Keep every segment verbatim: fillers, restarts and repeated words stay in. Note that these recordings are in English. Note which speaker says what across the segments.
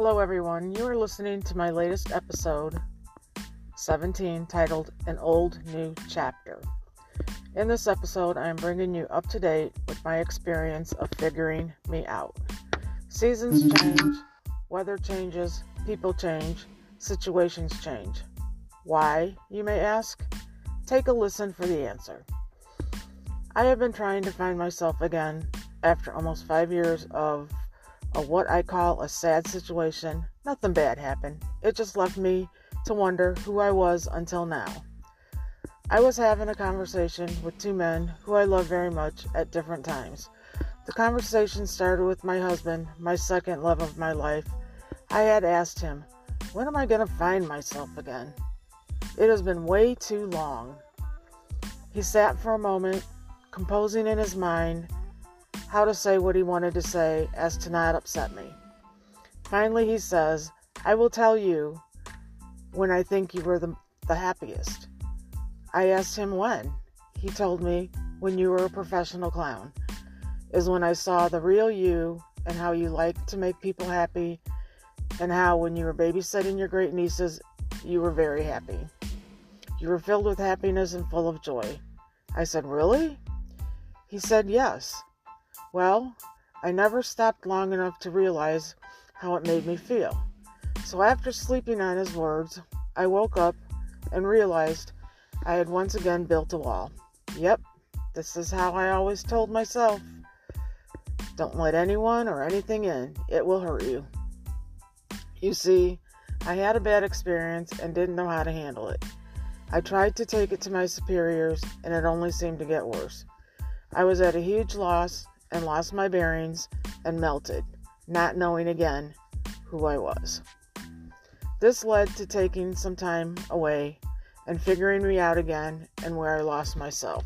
Speaker 1: Hello everyone, you are listening to my latest episode, seventeen, titled An Old New Chapter. In this episode, I am bringing you up to date with my experience of figuring me out. Seasons change, weather changes, people change, situations change. Why, you may ask? Take a listen for the answer. I have been trying to find myself again after almost five years of a, what I call a sad situation. Nothing bad happened. It just left me to wonder who I was until now. I was having a conversation with two men who I love very much at different times. The conversation started with my husband, my second love of my life. I had asked him, when am I going to find myself again? It has been way too long. He sat for a moment, composing in his mind how to say what he wanted to say as to not upset me. Finally, he says, I will tell you when I think you were the, the happiest. I asked him when. He told me, when you were a professional clown, is when I saw the real you and how you like to make people happy, and how when you were babysitting your great nieces, you were very happy. You were filled with happiness and full of joy. I said, really? He said, yes. Well, I never stopped long enough to realize how it made me feel. So after sleeping on his words, I woke up and realized I had once again built a wall. Yep, this is how I always told myself. Don't let anyone or anything in. It will hurt you. You see, I had a bad experience and didn't know how to handle it. I tried to take it to my superiors, and it only seemed to get worse. I was at a huge loss and lost my bearings and melted, not knowing again who I was. This led to taking some time away and figuring me out again and where I lost myself.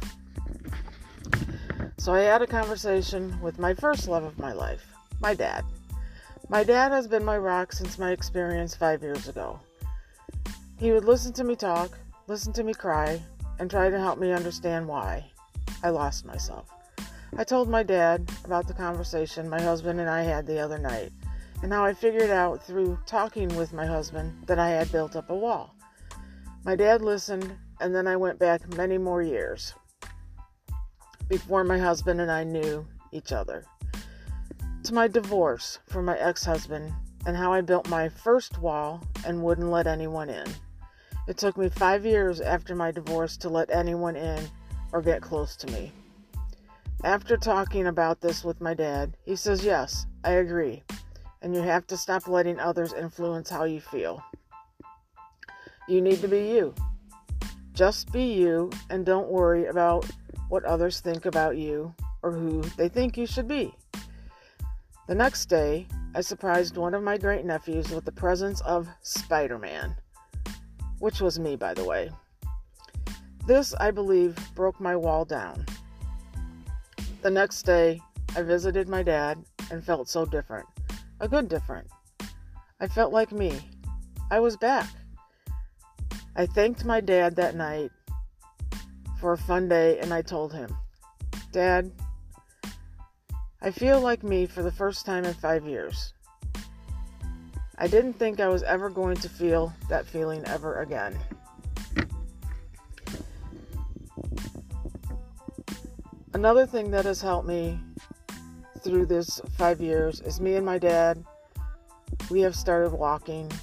Speaker 1: So I had a conversation with my first love of my life, my dad. My dad has been my rock since my experience five years ago. He would listen to me talk, listen to me cry, and try to help me understand why I lost myself. I told my dad about the conversation my husband and I had the other night, and how I figured out through talking with my husband that I had built up a wall. My dad listened, and then I went back many more years before my husband and I knew each other, to my divorce from my ex-husband and how I built my first wall and wouldn't let anyone in. It took me five years after my divorce to let anyone in or get close to me. After talking about this with my dad, he says, yes, I agree, and you have to stop letting others influence how you feel. You need to be you. Just be you, and don't worry about what others think about you or who they think you should be. The next day, I surprised one of my great nephews with the presence of Spider-Man, which was me, by the way. This, I believe, broke my wall down. The next day, I visited my dad and felt so different. A good different. I felt like me. I was back. I thanked my dad that night for a fun day, and I told him, Dad, I feel like me for the first time in five years. I didn't think I was ever going to feel that feeling ever again. Another thing that has helped me through this five years is me and my dad, we have started walking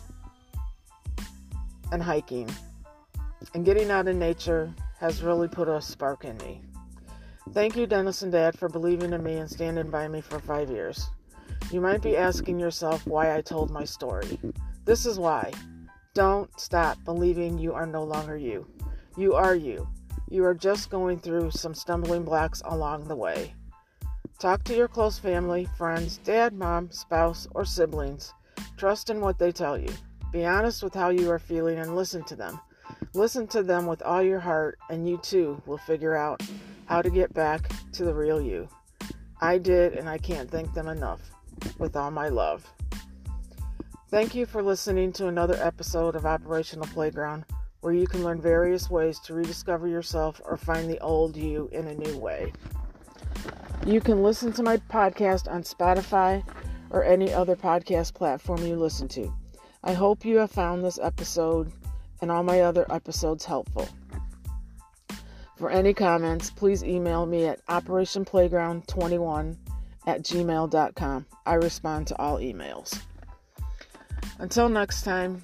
Speaker 1: and hiking, and getting out in nature has really put a spark in me. Thank you, Dennis and Dad, for believing in me and standing by me for five years. You might be asking yourself why I told my story. This is why. Don't stop believing you are no longer you. You are you. You are just going through some stumbling blocks along the way. Talk to your close family, friends, dad, mom, spouse, or siblings. Trust in what they tell you. Be honest with how you are feeling and listen to them. Listen to them with all your heart, and you too will figure out how to get back to the real you. I did, and I can't thank them enough. With all my love. Thank you for listening to another episode of Operational Playground, where you can learn various ways to rediscover yourself or find the old you in a new way. You can listen to my podcast on Spotify, or any other podcast platform you listen to. I hope you have found this episode and all my other episodes helpful. For any comments, please email me at operation playground twenty-one at gmail dot com. I respond to all emails. Until next time,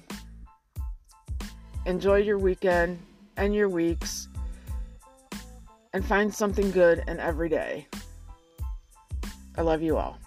Speaker 1: enjoy your weekend and your weeks, and find something good in every day. I love you all.